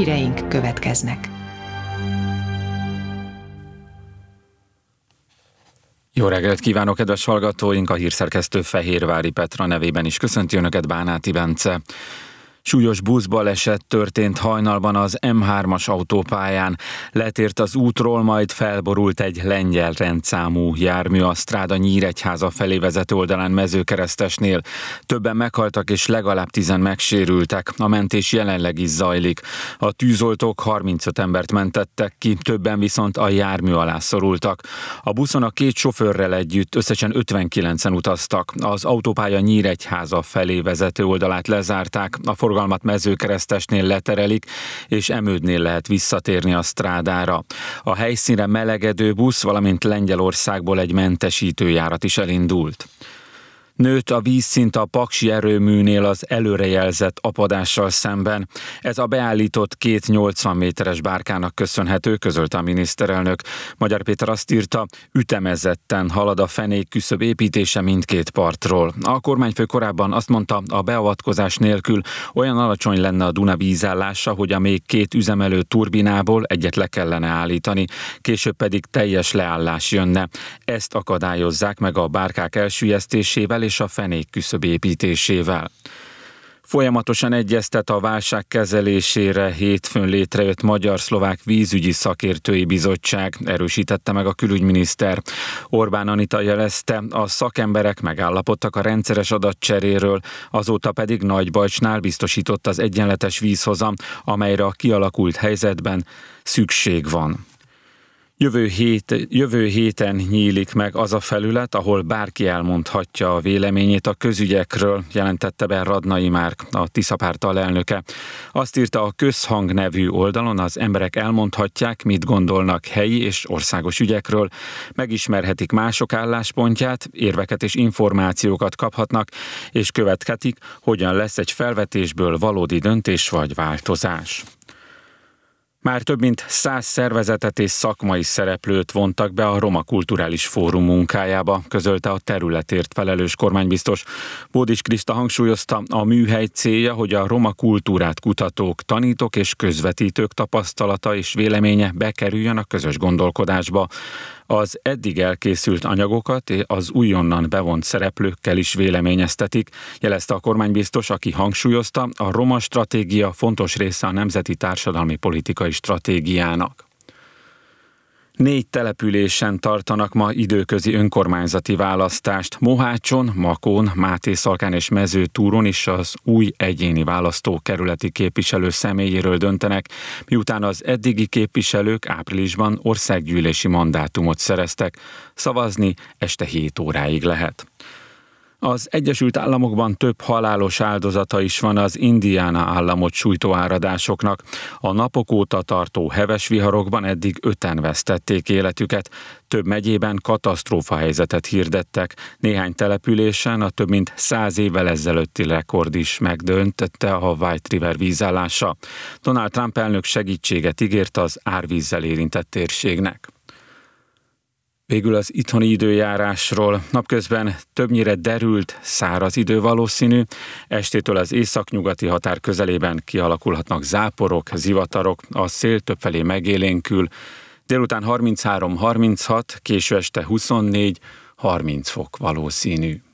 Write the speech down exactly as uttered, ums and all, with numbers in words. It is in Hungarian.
híreink következnek. Jó reggelt kívánok, kedves hallgatóink! A hírszerkesztő Fehérvári Petra nevében is köszönti Önöket Bánáti Bence. Súlyos buszbaleset történt hajnalban az em hármas autópályán. Letért az útról, majd felborult egy lengyel rendszámú jármű a Stráda Nyíregyháza felé vezető oldalán Mezőkeresztesnél. Többen meghaltak és legalább tízen megsérültek. A mentés jelenleg is zajlik. A tűzoltók harmincöt embert mentettek ki, többen viszont a jármű alá szorultak. A buszon a két sofőrrel együtt összesen ötvenkilencen utaztak. Az autópálya Nyíregyháza felé vezető oldalát lezárták, a forgalmat Mezőkeresztesnél leterelik, és Emődnél lehet visszatérni a Strádára. A helyszínre melegedő busz, valamint Lengyelországból egy mentesítőjárat is elindult. Nőtt a vízszint a Paksi erőműnél az előrejelzett apadással szemben. Ez a beállított két nyolcvan méteres bárkának köszönhető, közölte a miniszterelnök. Magyar Péter azt írta, ütemezetten halad a fenék küszöb építése mindkét partról. A kormányfő korábban azt mondta, a beavatkozás nélkül olyan alacsony lenne a Duna vízállása, hogy a még két üzemelő turbinából egyet le kellene állítani, később pedig teljes leállás jönne. Ezt akadályozzák meg a bárkák elsüllyesztésével és a fenék küszöb építésével. Folyamatosan egyeztet a válság kezelésére hétfőn létrejött Magyar-Szlovák Vízügyi Szakértői Bizottság, erősítette meg a külügyminiszter. Orbán Anita jelezte, a szakemberek megállapodtak a rendszeres adatcseréről, azóta pedig Nagybajcsnál biztosított az egyenletes vízhozam, amelyre a kialakult helyzetben szükség van. Jövő, hét, jövő héten nyílik meg az a felület, ahol bárki elmondhatja a véleményét a közügyekről, jelentette be Radnai Márk, a Tiszapárt alelnöke. Azt írta, a Közhang nevű oldalon az emberek elmondhatják, mit gondolnak helyi és országos ügyekről, megismerhetik mások álláspontját, érveket és információkat kaphatnak, és követketik, hogyan lesz egy felvetésből valódi döntés vagy változás. Már több mint száz szervezetet és szakmai szereplőt vontak be a Roma Kulturális Fórum munkájába, közölte a területért felelős kormánybiztos. Bódis Kriszta hangsúlyozta, a műhely célja, hogy a roma kultúrát kutatók, tanítók és közvetítők tapasztalata és véleménye bekerüljön a közös gondolkodásba. Az eddig elkészült anyagokat az újonnan bevont szereplőkkel is véleményeztetik, jelezte a kormánybiztos, aki hangsúlyozta, a roma stratégia fontos része a nemzeti társadalmi politikai stratégiának. Négy településen tartanak ma időközi önkormányzati választást. Mohácson, Makón, Mátészalkán és Mezőtúron is az új egyéni választókerületi képviselő személyéről döntenek, miután az eddigi képviselők áprilisban országgyűlési mandátumot szereztek. Szavazni este hét óráig lehet. Az Egyesült Államokban több halálos áldozata is van az Indiana államot sújtó áradásoknak. A napok óta tartó heves viharokban eddig öten vesztették életüket. Több megyében katasztrófahelyzetet hirdettek. Néhány településen a több mint száz évvel ezelőtti rekord is megdöntötte a White River vízállása. Donald Trump elnök segítséget ígért az árvízzel érintett térségnek. Végül az itthoni időjárásról. Napközben többnyire derült, száraz idő valószínű. Estétől az északnyugati határ közelében kialakulhatnak záporok, zivatarok, a szél többfelé megélénkül. Délután harminchárom harminchat, késő este huszonnégy harminc fok valószínű.